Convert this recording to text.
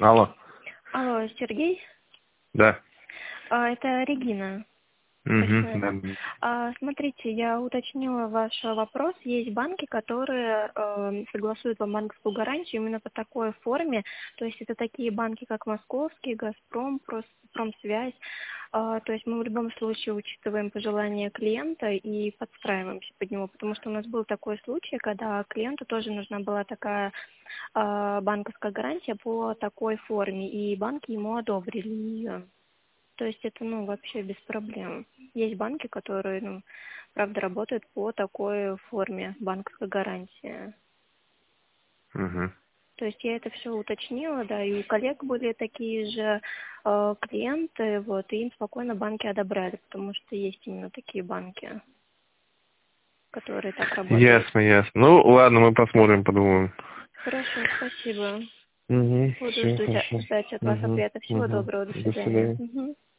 Алло. Алло, Сергей? Да. Это Регина. Угу, да. Смотрите, я уточнила ваш вопрос. Есть банки, которые согласуют вам банковскую гарантию именно по такой форме. То есть это такие банки, как Московский, Газпром, Промсвязь. То есть мы в любом случае учитываем пожелания клиента и подстраиваемся под него, потому что у нас был такой случай, когда клиенту тоже нужна была такая банковская гарантия по такой форме, и банки ему одобрили ее. То есть это, вообще без проблем. Есть банки, которые, правда, работают по такой форме банковской гарантии. Угу. То есть я это все уточнила, да, и у коллег были такие же клиенты, вот, и им спокойно банки одобряли, потому что есть именно такие банки, которые так работают. Ясно, ясно. Ну, ладно, мы посмотрим, подумаем. Хорошо, спасибо. Угу, Буду все хорошо. ждать от вас Угу, ответа. Всего угу. доброго, до До свидания. свидания. Мгм.